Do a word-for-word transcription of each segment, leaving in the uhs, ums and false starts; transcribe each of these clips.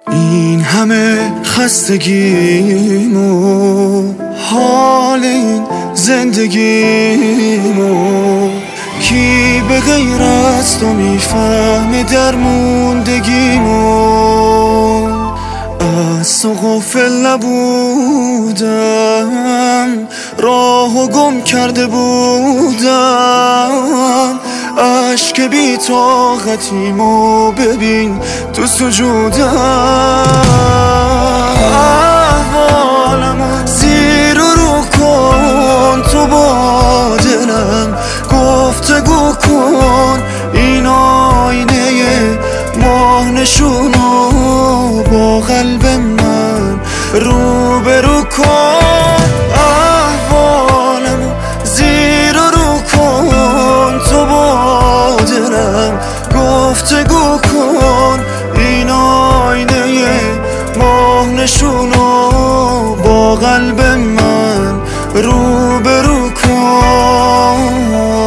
این همه خستگیمو، حال این زندگیمو، کی به غیر از تو میفهمه درموندگیمو؟ از تو غافل نبودم، راهو گم کرده بودم، عشق بی طاقتیمو ببین تو سجودم. احوالمو زیر و رو کن تو با دلم، گفتگو کن این آینه ماه نشونو با قلب من روبرو کن. احوالمو زیر و رو کن تو با دلم، گفتگو کن این آینه ماه نشونو با قلب من روبرو کن.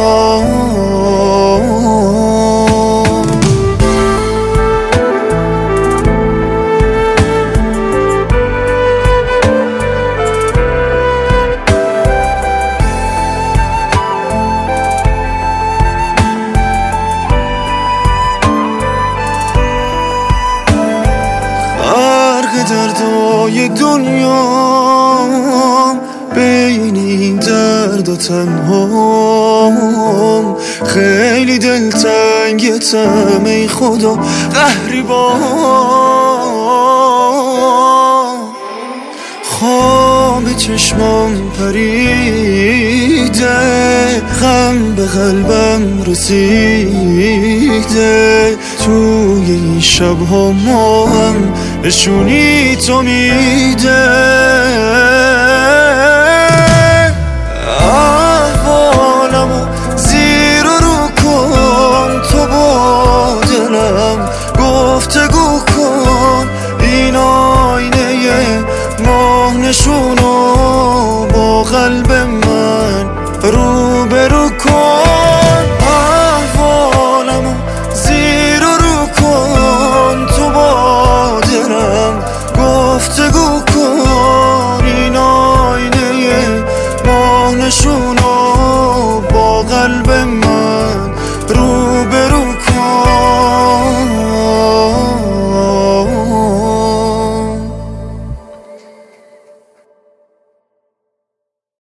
دردای دنیا بین این درد و تنهام، خیلی دلتنگتم ای خدا قهری با خواب چشمام پریده، غم به قلبم رسیده، توی این شبها ما هم نشونی تو میده. احوالمو زیر و رو کن تو با دلم، گفتگو کن این آینه ماه نشونو با قلب من روبرو کن. احوالمو زیر و رو کن تو با دلم، گفتگو کن این آینه ماه نشونو